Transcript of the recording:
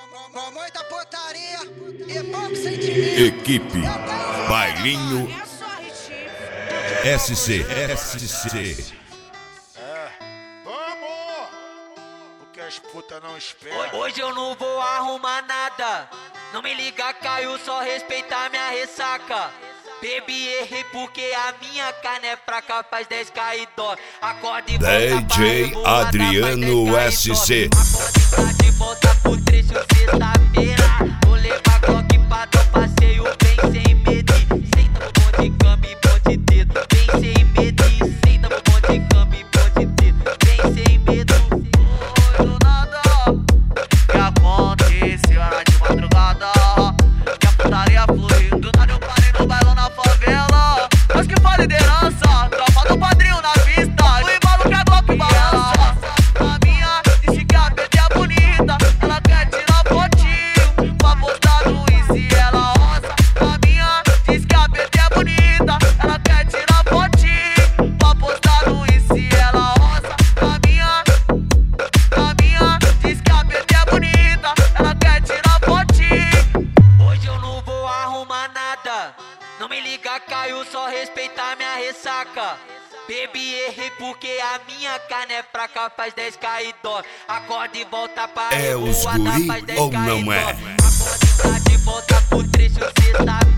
Com muita putaria e pouco sentimento. Equipe Bailinho SC. Vamos! Porque as putas não esperam. Hoje eu não vou arrumar nada. Não me liga, Caio, só respeitar minha ressaca. Baby, errei porque a minha carne é fraca, faz 10 e dó. Acorda e volta DJ Adriano SC. Acorda de volta pro trecho sexta-feira. Vou levar Glock pra dar passeio, vem sem medo. Senta no bom de cama e bom de dedo. Vem sem medo, senta no bom de cama e bom de dedo. Vem sem medo. Oi, do nada. Que aconteceu era de madrugada. Que a putaria fluiu. Do nada eu parei no bailão na favela. Mas que faz liderança, tropa do padrinho na pista. O embalo que a Glock balança. A minha disse que a PT é bonita. Ela quer tirar fotinho pra postar no Insta. Ela roça. A minha diz que a PT é bonita. Ela quer tirar fotinho pra postar no Insta. Ela roça. A minha diz que a PT é bonita. Ela quer tirar fotinho. Hoje eu não vou arrumar nada. Não me liga, Caio, só respeitar minha ressaca. Baby, errei porque a minha carne é fraca, faz 10 e dó. Acorda e volta pra É os guri faz 10 ou não é? Acorda de volta pro trecho sexta.